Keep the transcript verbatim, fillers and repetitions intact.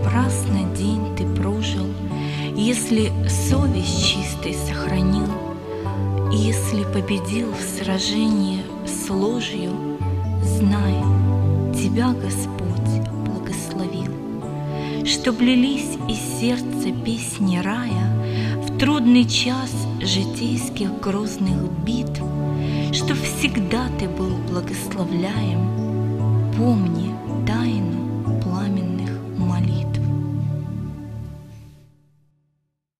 напрасно день ты прожил, если совесть чистой сохранил, и если победил в сражении с ложью, знай, тебя Господь благословил. Чтоб лились из сердца песни рая в трудный час житейских грозных битв, чтоб всегда ты был благословляем, помни тайну